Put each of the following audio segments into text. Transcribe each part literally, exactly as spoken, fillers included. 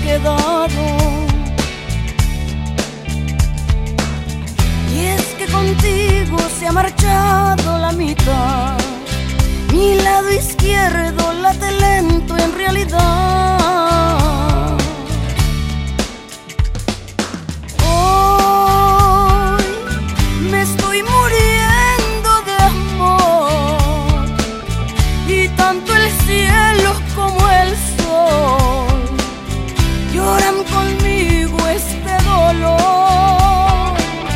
quedado. Y es que contigo se ha marchado la mitad. Mi lado izquierdo late lento en realidad. Hoy me estoy muriendo de amor, y tanto el cielo como el sol lloran conmigo este dolor.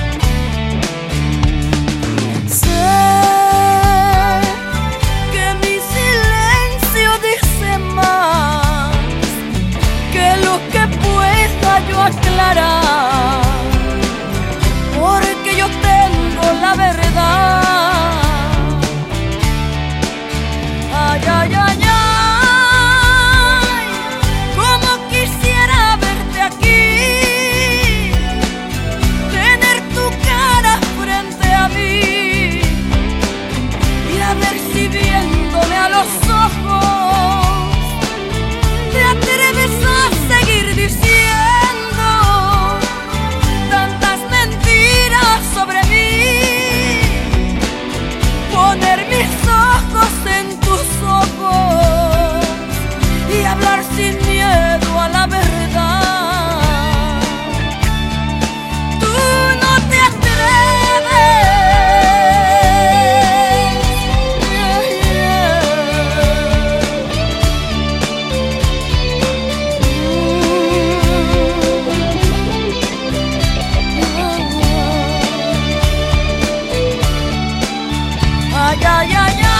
Sé que mi silencio dice más que lo que pueda yo aclarar, porque yo tengo la verdad. Ay, ay, ay, ay, cómo quisiera verte aquí, tener tu cara frente a mí, y a ver si viéndome a los ojos te atreves a seguir diciendo tantas mentiras sobre mí, poner mis ojos en tus ojos y hablar sin miedo a la verdad. Tú no te atreves. Yeah, yeah. Mm. Ay, ay, ay, ay.